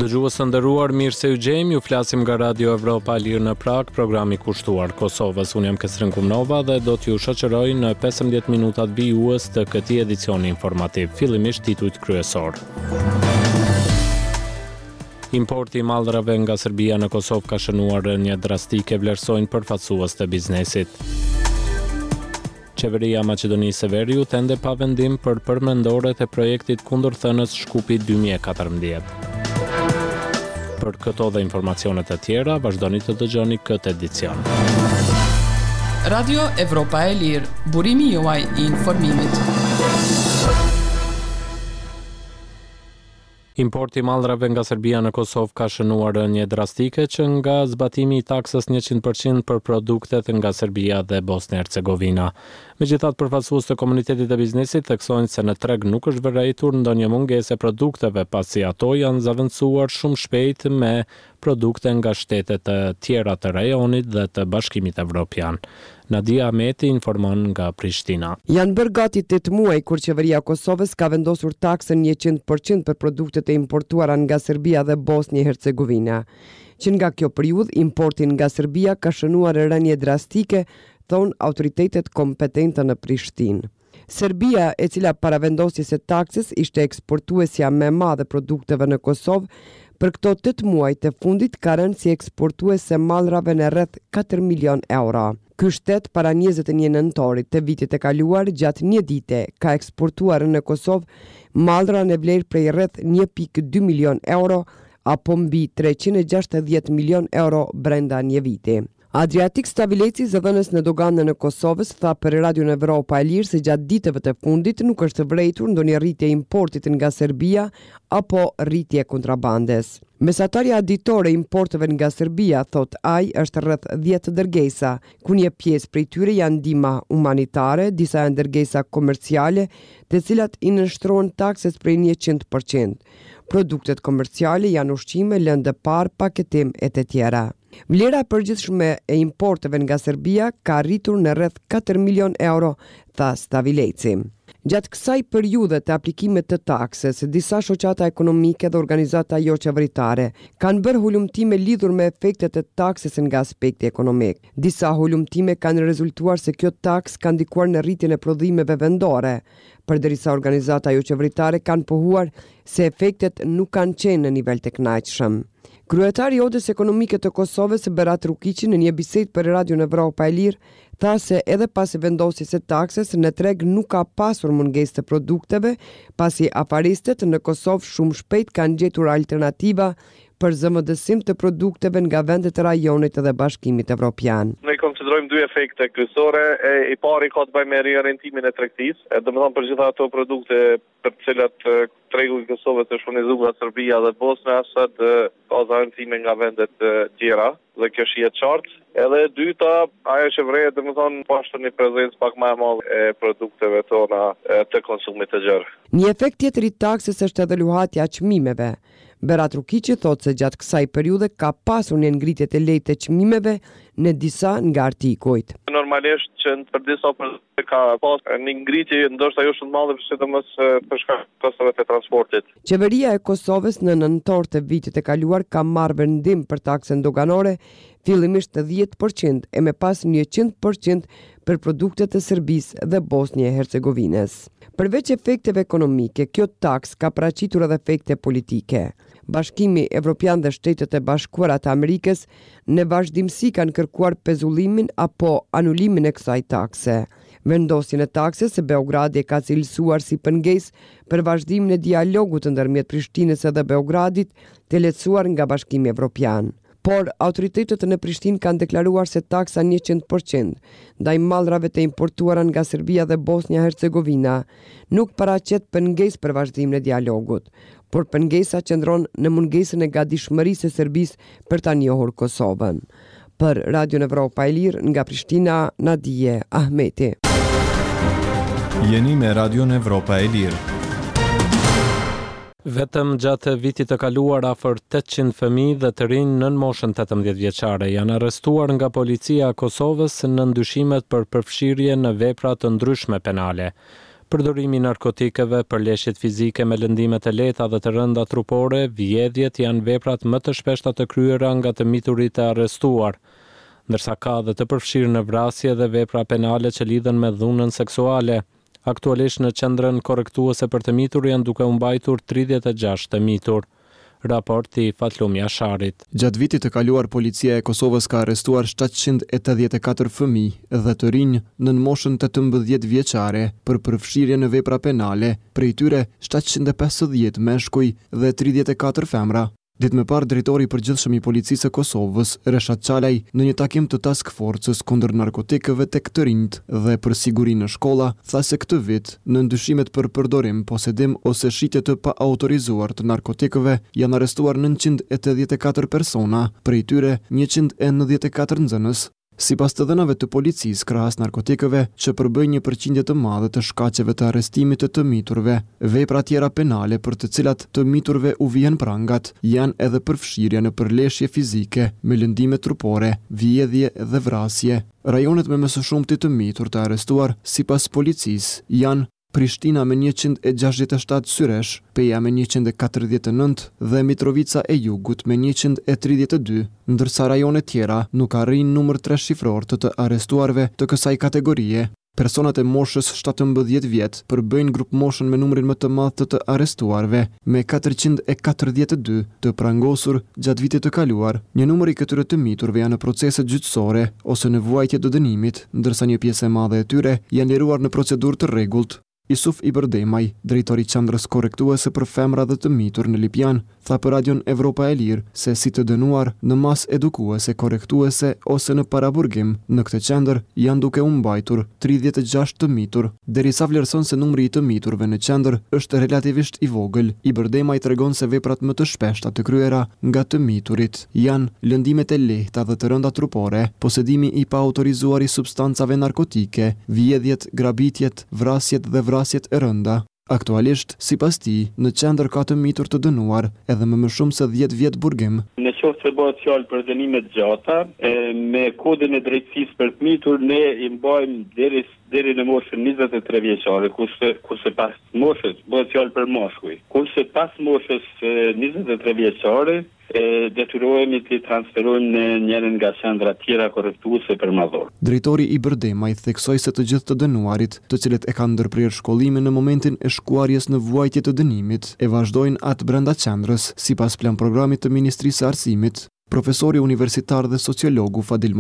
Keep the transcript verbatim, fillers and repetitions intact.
dëgjues të nderuar, mirë se u gjejmë, ju flasim nga Radio Evropa e Lirë në Prag, programi kushtuar Kosovës. Unë jam Kesrin Kumnova dhe do t'ju shoqëroj në pesëmbëdhjetë minutat vijues të këtij edicioni informativ. Fillimisht titujt kryesor. Importi i mallrave nga Serbia në Kosovë ka shënuar rënje drastike, vlerësojnë përfaqësues të biznesit. Qeveria Maqedonisë së Veriut ende pa vendim për përmendoret e projektit kundër thënës Shkupi dy mijë e katërmbëdhjetë. Për këto dhe informacionet e tjera, vazhdoni të dëgjoni këtë edicion. Radio Evropa e Lirë, burimi juaj i informimit. Importi i mallrave nga Serbia në Kosovë ka shënuar rënje drastike që nga zbatimi i taksës njëqind përqind për produktet nga Serbia dhe Bosnjë-Hercegovina. Megjithatë, përfaqësues të komunitetit të biznesit theksojnë se në treg nuk është vërejtur ndonjë mungesë e produkteve, pasi ato janë zaventësuar shumë shpejt me produkte nga shtetet të tjera të rajonit dhe të Bashkimit Evropian. Nadia Ahmeti informon nga Prishtina. Janë bërë gati tetë muaj kur qeveria e Kosovës ka vendosur taksën njëqind përqind për produktet e importuara nga Serbia dhe Bosnjë-Hercegovina. Që nga kjo periudhë importin nga Serbia ka shënuar rënje drastike, thon autoritetet kompetente në Prishtinë. Serbia, e cila para vendosjes së taksës ishte eksportuesja më e madhe produkteve në Kosovë, për këto tetë muaj të fundit ka rënë si eksportuese mallrave në rreth katër milion euro. Ky shtet para njëzet e një nëntorit të vitit e kaluar gjatë një dite ka eksportuar në Kosovë mallra në vlerë prej rreth një pikë dy milion euro apo mbi treqind e gjashtëdhjetë milion euro brenda një viti. Adriatik Stavileci, zëdhënës në doganën e Kosovës, tha për Radio Evropa e Lirë se gjatë ditëve të fundit nuk është vërejtur ndonjë rritje importit nga Serbia apo rritje kontrabandes. Mesatarja aditore importeve nga Serbia, thot ai, është rreth dhjetë dërgesa, ku një pjesë prej tyre janë ndihma humanitare, disa janë dërgesa komerciale, të cilat i nënshtrohen takses prej njëqind përqind. Produktet komerciale janë ushqime, lëndë par, paketim e të tjera. Vlera përgjithshme e importeve nga Serbia ka rritur në rreth katër milion euro, tha Stavileci. Gjatë kësaj periudhe të aplikimit të taksës, disa shoqata ekonomike dhe organizata jo qeveritare kanë bërë hulumtime lidhur me efektet e taksës nga aspekti ekonomik. Disa hulumtime kanë rezultuar se kjo taks ka ndikuar në rritjen e prodhimeve vendore, përderisa organizata jo qeveritare kanë pohuar se efektet nuk kanë qenë në nivel të kënaqshëm. Kryetari i Odës Ekonomike të Kosovës, Berat Rukiqi, në një bisedë për Radio Evropa e Lirë, tha se edhe pas vendosjes së taksës në treg nuk ka pasur mungesë të produkteve, pasi afaristet në Kosovë shumë shpejt kanë gjetur alternativa për zëvendësim të produkteve nga vendet e rajonit dhe Bashkimit Evropian. Ne konsiderojmë dy efekte kryesore. E, I pari ka të bëjë me riorientimin e tregtisë, domethënë për gjitha ato produkte për të cilat tregu i Kosovës është furnizuar nga Serbia dhe Bosnia, sot ka zaventime nga vendet tjera dhe kjo shihet qartë. Edhe e dyta, ajo që vret, domethënë pashtë një prezencë pak më e madhe e produkteve tona të konsumit të gjerë. Një efekt tjetër i taksës është edhe luhatja e çmimeve. Berat Rukiqi thotë se gjatë kësaj periudhe ka pasur një ngritje të lehtë të çmimeve në disa nga artikujt. Normalisht që për disa produkte ka pas një ngritje ndoshta jo shumë të madhe, sidomos për shkak të kostave të transportit. Qeveria e Kosovës në nëntor të vitit të kaluar ka marrë vendim për taksën doganore, fillimisht të dhjetë përqind e më pas njëqind përqind për produktet e Serbisë dhe Bosnjë e Hercegovinës. Përveç efekteve ekonomike, kjo taks ka paraqitur edhe efekte politike. Bashkimi Evropian dhe Shtetet e Bashkuara të Amerikës në vazhdimsi kanë kërkuar pezullimin apo anulimin e kësaj takse. Vendosjen e taksës së Beogradi e ka cilësuar si pengesë për vazhdimin e dialogut ndërmjet Prishtinës dhe Beogradit, të lehtësuar nga Bashkimi Evropian. Por autoritetet në Prishtinë kanë deklaruar se taksa njëqind përqind ndaj mallrave të importuara nga Serbia dhe Bosnja-Hercegovina nuk paraqet pengesë për vazhdimin e dialogut, por pengesa qëndron në mungesën e gatishmërisë së Serbisë për ta njohur Kosovën. Për Radio Evropa e Lirë nga Prishtina, Nadije Ahmeti. Jeni me Radio Evropa e Lirë. Vetëm gjatë vitit të kaluar afër tetëqind fëmijë dhe të rinj nën moshën tetëmbëdhjetë vjeçare janë arrestuar nga policia e Kosovës në ndyshimet për përfshirje në vepra të ndryshme penale. Përdorimi i narkotikeve, përleshjet fizike me lëndime të lehta dhe të rënda trupore, vjedhjet janë veprat më të shpeshta të kryera nga të miturit e arrestuar, ndërsa ka dhe të përfshirë në vrasje dhe vepra penale që lidhen me dhunën seksuale. Aktualisht në qendrën korrektuese për të mitur janë duke u mbajtur tridhjetë e gjashtë të mitur. Raporti Fatlum Jasharit. Gjatë vitit të kaluar, policia e Kosovës ka arrestuar shtatëqind e tetëdhjetë e katër fëmijë dhe të rinj në moshën tetëmbëdhjetë vjeçare për përfshirje në vepra penale, prej tyre shtatëqind e pesëdhjetë meshkuj dhe tridhjetë e katër femra. Ditë më parë, drejtori i përgjithshëm i policisë së Kosovës, Reshat Çalaj, në një takim të task forcës kundër narkotikëve tek të rinjt dhe për siguri në shkolla, tha se këtë vit, në ndyshimet për përdorim, posedim ose shitje të pa autorizuar të narkotikëve, janë arrestuar nëntëqind e tetëdhjetë e katër persona, prej tyre njëqind e nëntëdhjetë e katër nxënës. Sipas të dhënave të policisë krahas narkotikëve, që përbëjnë një përqindje të madhe të shkaqeve të arrestimit të të miturve, vepra tjera penale për të cilat të miturve u vihen prangat, janë edhe përfshirja në përleshje fizike, me lëndime trupore, vjedhje dhe vrasje. Rajonet me më së shumti të mitur të arrestuar, sipas policisë, janë Prishtina me njëqind e gjashtëdhjetë e shtatë syresh, Peja me njëqind e katërdhjetë e nëntë dhe Mitrovica e Jugut me njëqind e tridhjetë e dy, ndërsa rajonet tjera nuk arrin numër tre shifror të të arrestuarve të kësaj kategorie. Personat e moshës shtatëmbëdhjetë vjet përbëjnë grup moshën me numrin më të madh të të arrestuarve, me katërqind e katërdhjetë e dy të prangosur gjatë vitit të kaluar. Një numër i këtyre të miturve janë në procese gjyqësore ose në vuajtje të dënimit, ndërsa një pjesë e madhe e tyre janë liruar në procedurë të rregullt. Isuf Ibërdemaj, drejtori i qendrës korrektuese për femra dhe të mitur në Lipjan, tha për Radion Evropa e Lirë se si të dënuar në mas edukuese, korrektuese ose në paraburgim, në këtë qendër janë duke u mbajtur tridhjetë e gjashtë të mitur, derisa vlerëson se numri i të miturve në qendër është relativisht i vogël. Ibërdemaj tregon se veprat më të shpeshta të kryera nga të miturit janë lëndimet e lehta dhe të rënda trupore, posedimi i paautorizuar i substancave narkotike, vjedhjet, grabitjet, vrasjet dhe vrasjet e rënda. Aktualisht, sipas tij, në qendër ka të mitur të dënuar edhe me më shumë se dhjetë vjet burgim. Në qoftë se bëhet fjalë për dënime të gjata, e, me kodin e drejtësisë për të mitur, ne i mbajmë deri deri në moshën njëzet e tre vjeçare, kurse kurse pas moshës bëhet fjalë për mashkuj. Kurse pas moshës njëzet e tre vjeçare, e detyrohemi të transferojmë në njërin nga qendra tjera korrektuese për madhor. Drejtori Ibërdemaj theksoi se të gjithë të dënuarit, të cilët e kanë ndërprer shkollimin në momentin e shkuarjes në vuajtje të dënimit, e vazhdojnë atë brenda qendrës, sipas plan programit të Ministrisë së Arsimit. Profesori universitar dhe sociologu Fadil